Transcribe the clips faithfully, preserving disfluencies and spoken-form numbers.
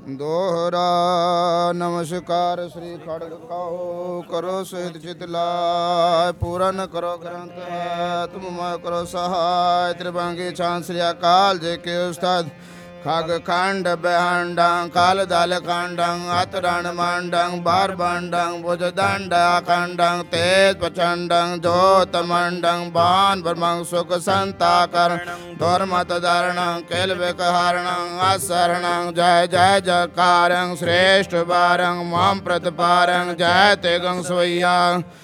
दोहरा नमस्कार श्री खड़ग कहो करो सिद्ध चित लाय पूरन करो ग्रंथ है तुम मैं करो सहाय त्रिभंगी छान श्री अकाल जे के उस्ताद खग खंड बेहंडं काल दाल खंडं अतरण मंडं बार बंडं भुज दंड अखंडं तेज प्रचंडं ज्योत मंडं बान ब्रह्मं सुख संताकर धर्मत धारणं केल विकहारणं असरणं जय जय जयकारं श्रेष्ठ बारं माम प्रतिपारं जय ते गंग स्वैया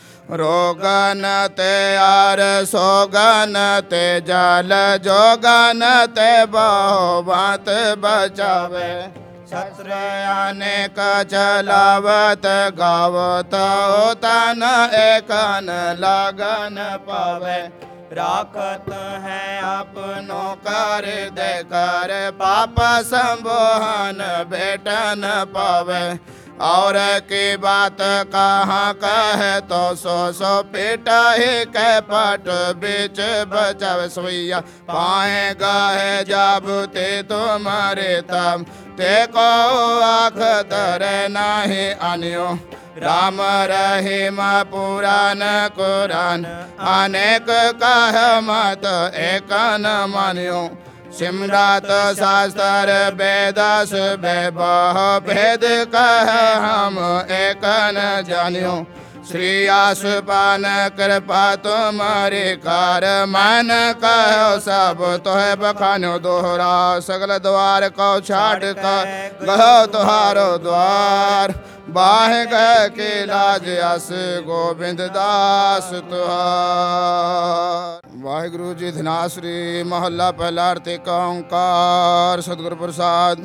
रोगन ते आर सोगन ते जल जोगन ते बहुमत बचावे शस्त्र अनेक चलावत गावत तन एकन लगन पावे राखत है अपनो कर दे कर पाप संबोहन बेटन पावे और की बात कहाँ कह तो सो सो पेटा ही कह पट बीच बचावे सोइया पाए गए जब ते तुम्हारे तब ते को आख तरे नहीं अनियो राम रहीम पुराण कुरान अनेक कह मत एक न मानियो सिमरत शास्त्र वेदस वैभव भेद कह हम एक न जानियो श्री आसुपान कृपा तुम्हारी कार मन कहो सब तोहे बखानो दोहरा सगल द्वार को छाट कर गहो तुहारो द्वार बाह गए के लाज अस गोविंद दास तुहार। वाहिगुरु जी धनाश्री महला पहला आरती का ओंकार सतगुरु प्रसाद।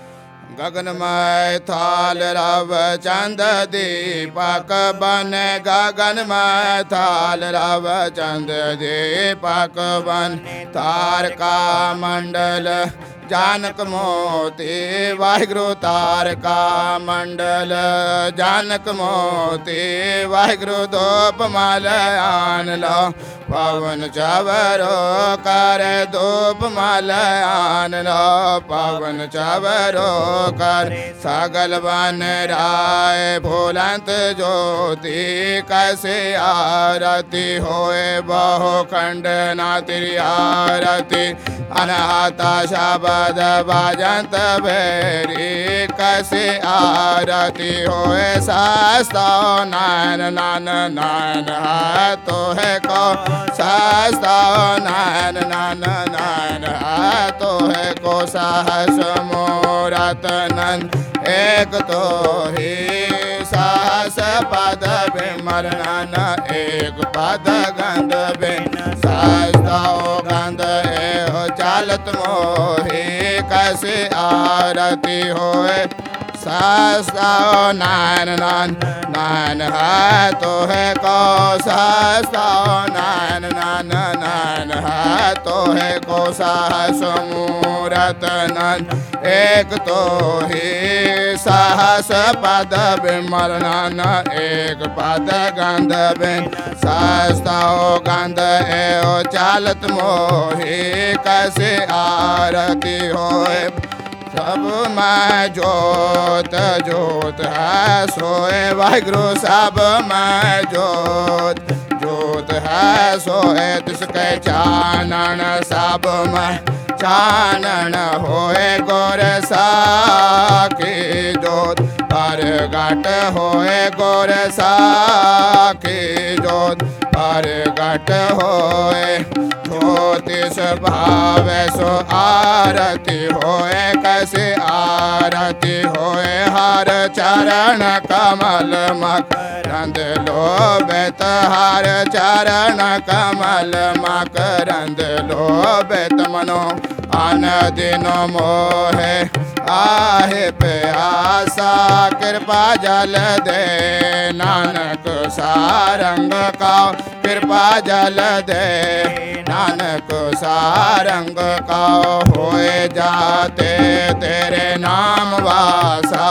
गगनमय थाल रव चंद दीपक बन गगनमय थाल रव चंद दीपक बन तारका मंडल जानक मोती वाहिगुरु तारका मंडल जानक मोती वाहिगुरु धूप माल आन लो पवन चवरो कर धूप माल आन लो पवन चवरो कर सगल बन राय भोलंत ज्योति कैसे आरती होए बहु खंड ना तेरी आरती अनाथा शब्द बाजंत भैरी कैसे आरती होए शास्ता नैन नान नैन है तो है को शास्ता नैन नान नैन है तो है को सहस मोरत नंद एक तो ही सहस पद विमरण एक पद गंध बिन शास्ता गंध एहो चालत मोहे कैसे आरती होए शास्ता नैन नान नैन है तो है को शास्ता नैन नान नैन है तो है को सहस मूरत नंद एक तो ही सहस पद विमरण एक पद गंध बिन शास्ता गंध एहो चालत मोहे कैसे आरती होए सब मैं जोत जोत है सोए वाहिगुरु सब मैं जोत जोत है सोए तिसके चानन सब मैं चानन होए गोर साकी जोत पर घट होए गोर साकी जोत पर घट होए ज्योतिष भाव सो आरती होए कैसे आरती होए हर चरण कमल मकरंद लोभित हर चरण कमल मकरंद लोभित मनो अन दिन मोहे आहे प्यासा कृपा जल दे नानक सारंग का कृपा जल दे नानक सारंग का होए जाते तेरे नाम वासा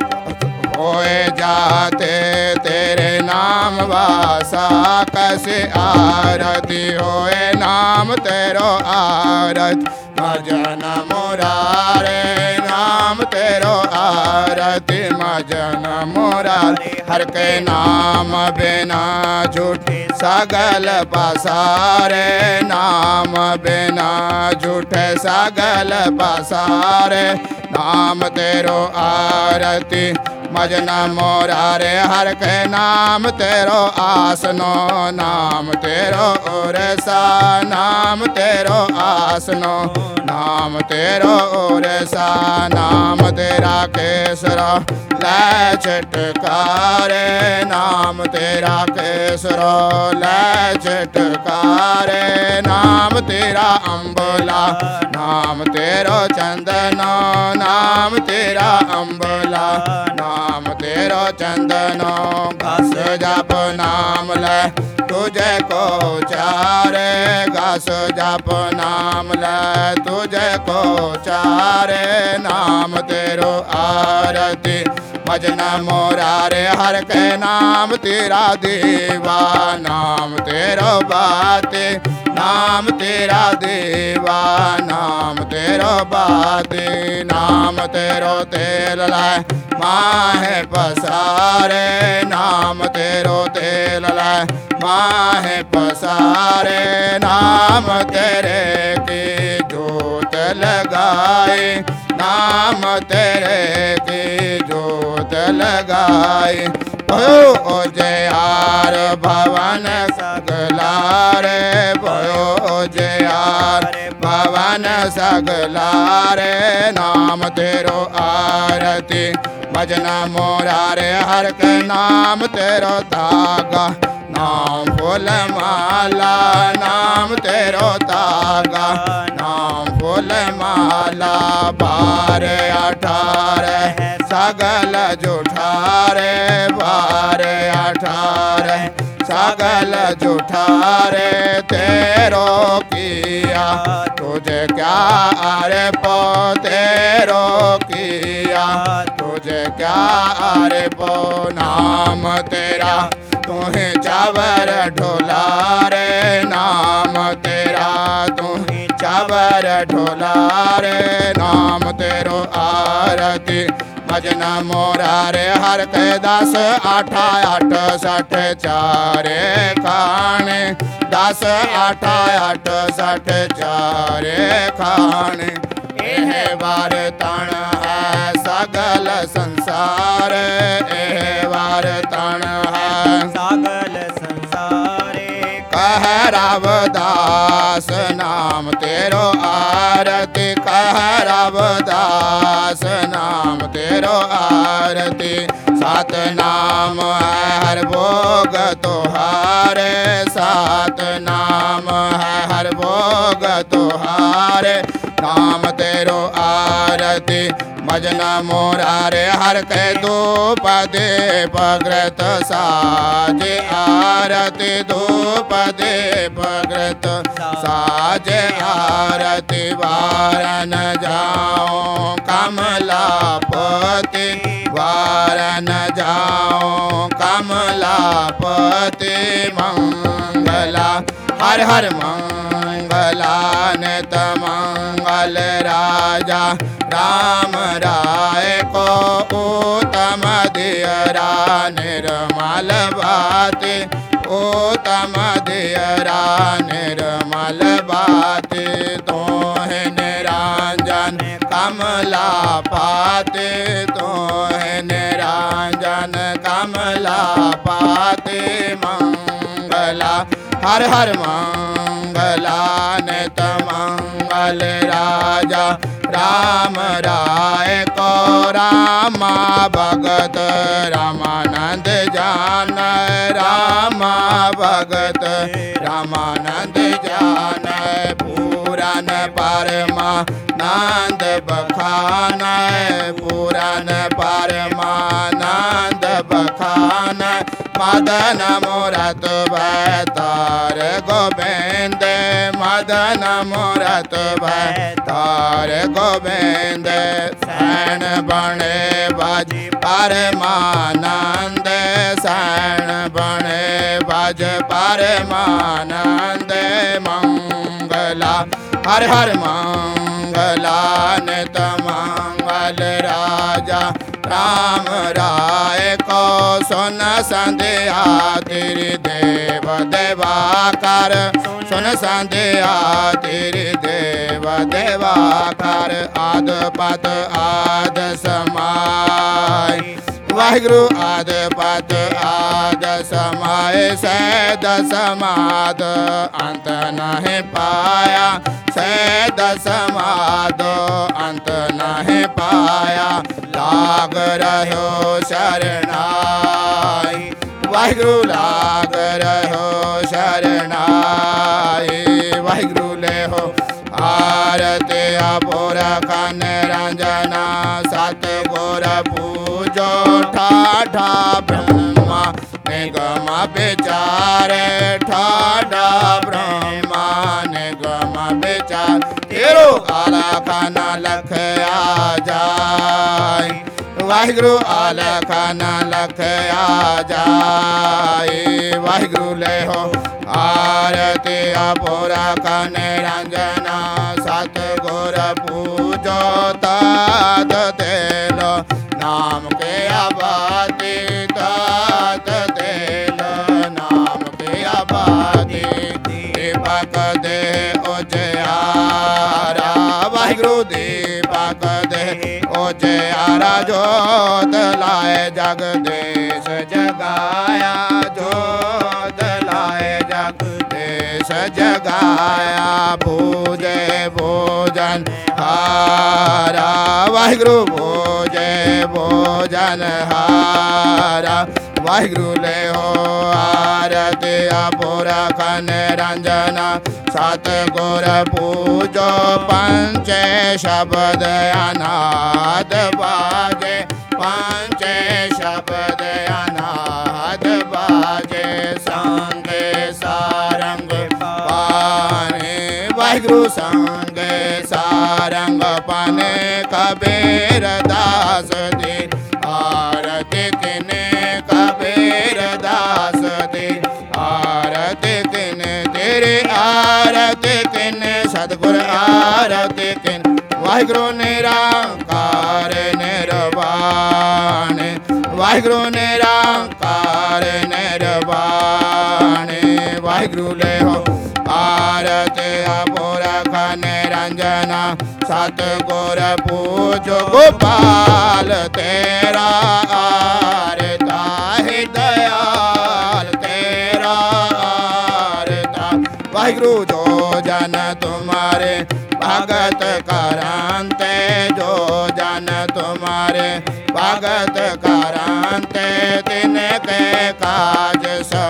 होए जाते तेरे नाम वासा कैसे आरती होए नाम तेरो आरत भजन मुरारे नाम तेरो आरती मजन मुरारे हर के नाम बिना झूठे सगल पसारे नाम बिना झूठे सगल पसारे नाम तेरो आरती मजन मोरारे हर के नाम तेरो आसनो नाम तेरो उरसा नाम तेरो आसनो नाम तेरो उरसा नाम तेरा केसरा लै छटकारे नाम तेरा केसरो लै छटकारे नाम तेरा अम्बला नाम तेरो चंदनो नाम तेरा अम्बला नाम तेरो चंदनो घास जप नाम ले तुझे को चारे घास जप नाम ले तुझे को चारे नाम तेरो आरती भजन मोरारे हर के नाम तेरा देवा नाम तेरो बाते नाम तेरा देवा नाम तेरो बाते नाम तेरो तेल लाए माहे पसारे नाम तेरो तेल लाए माहे पसारे नाम तेरे की जोत लगाए नाम तेरे की जोत लगाए भयो जयार भवन सगलारे भयो जयार भवन सगलारे नाम तेरो आरती भजन मोरारे हर के नाम तेरो तागा नाम फूल माला नाम तेरो तागा नाम फूल माला बार अठारह सगल जुठारे बार अठारह सगल जुठारे तेरो किया तुझे क्या अरे पो तेरो किया तुझे क्या अरे पो नाम तेरा तुम्हें चावर ढोलारे नाम तेरा तुम्हें चावर ढोलारे नाम तेरो आरती भजन मोरारे हर के दस आठा आठ सठ चारे खाने दस आठा आठ सठ चारे खाने एह बार तण है सगल संसार एह बार तण है सगल संसारे कह रवदास नाम तेरो आरती कह रवदास नाम तेरो आरती सात नाम है हर भोग तोहारे सात नाम है हर भोग तोहारे नाम तेरो आरती भजन मोरारे हर के धूप दीप घृत साज आरती धूप दीप घृत साज आरती वारन जाओ कमलापति वारन जाओ कमलापति मंगला हर हर मंगला नित मंगल राजा राम राय को उत्तम दियरा निर्मल बाती उत्तम दियरा निर्मल बाती तोहे निरंजन कमला पाते तोहे निरंजन कमला पाते मंगला हर हर मंगला नित मंगल राजा राम राय को रामा भगत रामानंद जान रामा भगत रामानंद जान पूरन परमानंद बखान पूरन परमानंद बखान मदन मूरत भैतार गोविंद मदन मूरत भैतार गोविंद सैन बने बज परमानंद सैन बने बज परमानंद मंगला हर हर मंगला नित मंगल राजा राम राय को सुन संध्या तेरी देव देवाकर सुन संध्या तेरी देव देवाकर आद पद आद समाय वाहिगुरु आद पद आद समाय सैद समाद अंत नहीं पाया सैद समाद अंत नहीं पाया लाग रहो शरणाई वाहिगुरु लाग रहो शरणाई वाहिगुरु ले हो आरती अपुर खन रंजना सत गुर पूजो ठाठा ब्रह्मा निगम विचारे ठाठा ब्रह्मा निगम विचार तेरो आलखन लख आ जाय वाहिगुरु आलखन लख आ जाय वाहिगुरु ले हो आरती अपुर खन रंजना सत गुर पूजो तात तेलो नाम के आबादी तात तेलो नाम के आबादी दीपक दे उजियारा वाहिगुरु दीपक दे उजियारा जोत लाए जगदीश जगाया जोत लाए जगदीश जगाया पूजे भोजन हारा वाहिगुरु पूजे भोजन हारा वाहिगुरु ले हो आरती अपुर खन रंजना सत गुर पूजो पंचे शब्द अनाद बाजे पंचे शब्द अनाद बाजे संगे सारंग पाने वाहिगुरु संगे सारंग पाने कबीर दास दे आरती किने कबीर दास दे आरती किने तेरे आरती किने सतगुर आरती किने वाहिगुरु निरंकार निर्वाण वाहिगुरु निरंकार निर्वाण वाहिगुरु ले हो आरती अपुर खन रंजना सत गुर पूजो गोपाल तेरा आरता है दयाल तेरा आरता वाहिगुरु जो जन तुम्हारे भगत करांते जो जन तुम्हारे भगत करांते तिनके काज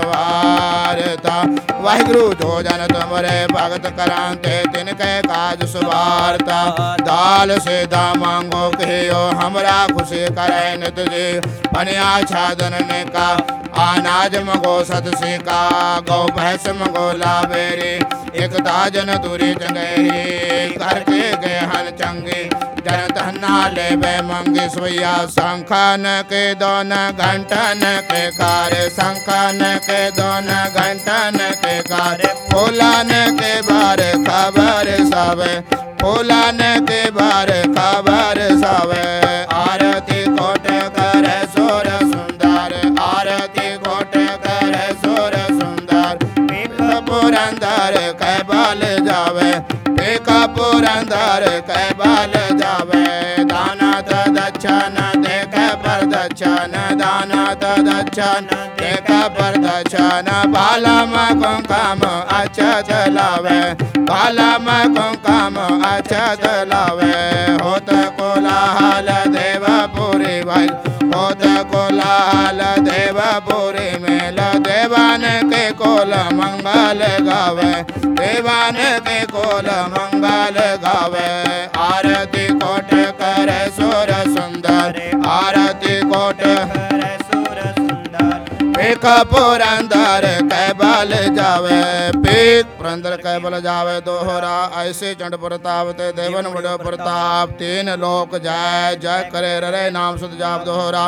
सवारता वाहिगुरु जो जन तुम्हारे भगत करांते तिनके काज सवारता दाल से दा मांगो कहियो हमरा खुशी करे नित जी पनिया छादन में का अनाज मगो सत से का गौ भैंस मगो लावेरी एक दाजन दूरी चंगेरी करके गए हन चंगे जन तहना ले बे मंगे सोया शंखन के दोन घंटन के कार्य शंखन के दोन घंटन के कार्य फूलन के बार खबर सब फूलन के बार खबर सब आरती कोट कर सोर सुंदर आरती कोट कर सोर सुंदर एक पुरंदर कैबाल जावे एक पुरंदर कैबाल जावे दाना दक्षन देख प्रदक्षन दाना दक्षन देख प्रदक्षन बालम कुंकम अक्षत लावे बालम कुंकम अक्षत लावे होत कोलाहल देवपुरी भाई होत कोलाहल देवपुरी मेल देवान के कोल मंगल गावे देवान के कोल मंगल गावे आरती कोट कर सुर सुंदर आरती कोट कर सुर सुंदर एक पुरंदर कैबल जावे पीक पुरंदर कैबल जावे दोहरा ऐसे चंड प्रताप ते देवन बड़ो प्रताप तीन लोक जय जय करे रे नाम सुध जाप दोहरा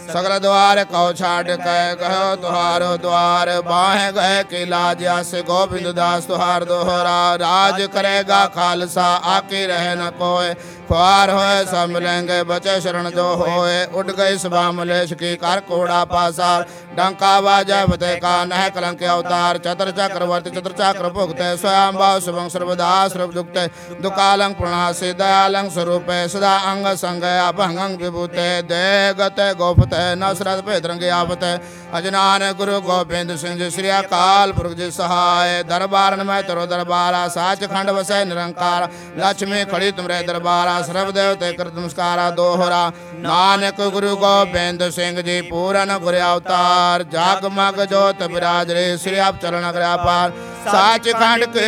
सगल द्वार कौ छाड़ कै कहो तुहारो द्वार बाहें गए कि लाज आस गोविंद दास तुहार दोहरा राज करेगा खालसा आके रह न कोय ख्वार होए सब मिलेंगे बचे शरण जो होए उठ गई सभा मलेश की कर कोड़ा पासार डंका बाजा फतेह का नह कलंक अवतार चतर चक्रवर्ती चतर चक्र भुगते स्वयं भाव शुभं सर्वदा सर्व दुखते दुकालंग प्रणासी दयालंग स्वरूपे सदा अंग संग अभंग विभूते दे गते गोपते नसरत भेदरंग आवते अजनान गुरु गोविंद सिंह जी श्री अकाल पुरख जी सहाय दरबार में तरो दरबारा साच खंड वसै निरंकार लक्ष्मी खड़ी तुमरे दरबारा सर्व देवते कृत नमस्कारा दोहरा नानक गुरु गोविंद सिंह जी पूरन गुर अवतार जागमग जोत विराज रे श्री आप चरण अग्र पार साच खंड के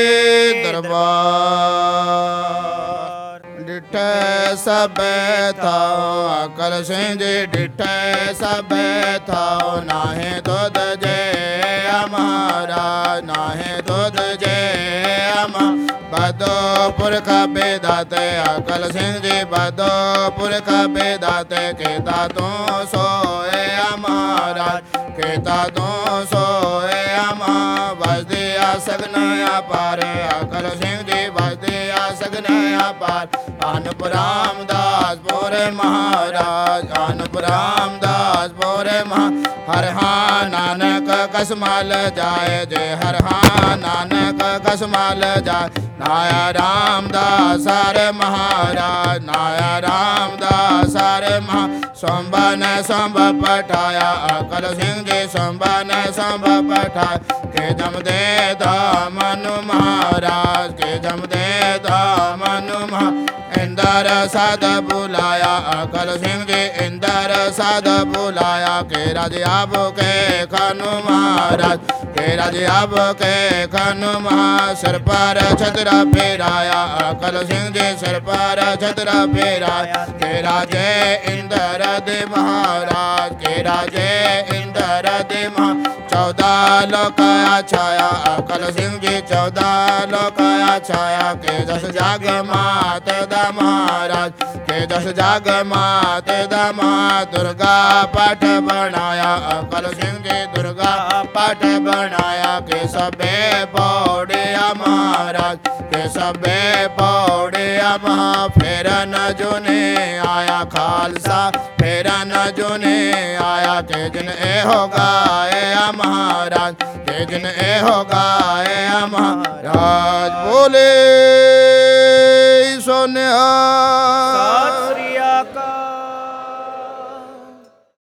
दरबार डिठे सब था अकल सिंह जी डिठे सब था नाहे दुध जे हमारा नाहे दुध जे हमारा बदो पुरख बेदाते अकल सिंह जी बदो पुरख बेदाते केता तू सोए हमारा केता तू सोए हमा बजदिया सगनया पार अकल सिंह जी बजदिया सगनया पार अनुप रामदास बोरे महाराज अनुप रामदास बोरे महा हर हा नानक कसमाल जाए जय हर हा नानक कसमाल जाए नाया रामदास हरे महाराज नाया रामदास हरे महा सोम्बा ने सोम्ब पठाया अकल सिंह जी सोम्बा ने सोम्ब पठाया के जम दे दामनु महाराज के जम दे दामनु महा इंदर साध बुलाया अकल सिंह जी इंदर साध बुलाया के राजाब के खनु महाराज के राजाब के खनु महा सिर पर छतरा फेराया अकल सिंह जी सिर पर छतरा फेराया के राजे इंदर दे महाराज के राजे इंदर दे महा चौदह लोकाया छाया अकल सिंह जी चौदह लोकाया छाया के दस जाग मात दा महाराज के दस जाग मात दा महा दुर्गा पाठ बनाया अकल सिंह जी दुर्गा पाठ बनाया के सबे पौड़िया महाराज के सबे पौड़िया महा फेर न जुने आया खालसा फेर न जुने आया के जिन ए हो गाए महाराज के जिन ए हो गाए महाराज बोले सोनिया सत श्री अकाल।